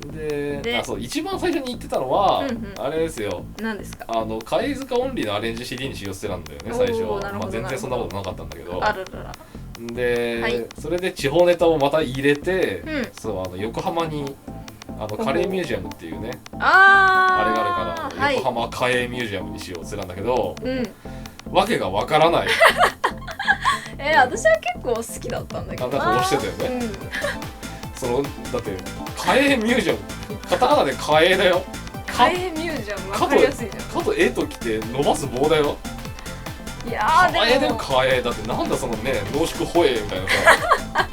でそう一番最初に言ってたのは、 うんうん、 あれですよ。 何ですか？ 貝塚オンリーのアレンジ CD にしようってたんだよね最初は。まあ、全然そんなことなかったんだけど。 あるらら。 で、 はい、 それで地方ネタをまた入れて、 うん、 そう横浜にカレーミュージアムっていうね、 あれがあるから、 はい、 横浜カレーミュージアムにしようって言ってたんだけど、 うん、 わけがわからない。 私は結構好きだったんだけどな。 なんか押してたよね、 うん、 だってカレーミュージアム、カタカナでカエーだよ。 カレーミュージアム分かりやすいじゃん。 かと絵ときて伸ばす棒だよ。 いやーでもカエーだよカエー。だってなんだそのね濃縮ホエーみたいなさ。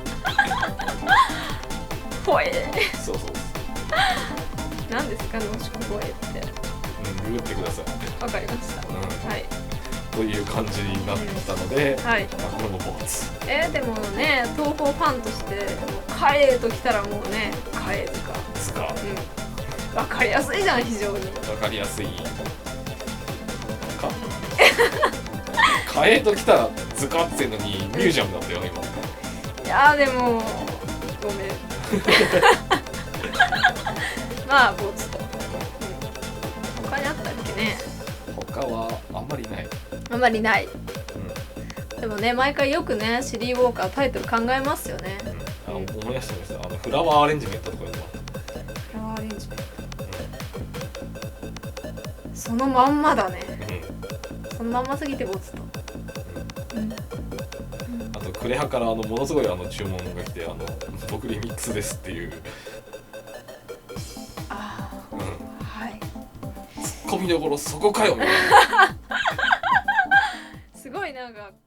ホエー。 そうそう。 何ですか濃縮ホエーって。 ググってください。 わかりました。はい。 という感じになったので、 はい。 これもボツ。 でもね、東宝ファンとしてカレーときたらもうね、カレーとか。 つか。 わかりやすいじゃん非常に。 わかりやすい。カエーときたらズカってんのにミュージアムだったよね今。 いやでもごめん。まあボツと。他にあったっけね。 他はあんまりない。 あんまりない。でもね毎回よくねシリーウォーカータイトル考えますよね。 思い出してました。フラワーアレンジメントとかいうのは。 フラワーアレンジメント。そのまんまだね。そのまんますぎてボツと。 あとクレハからものすごい注文が来て僕リミックスですっていう。 はい。 ツッコミどころそこかよみたいな。 すごいなんか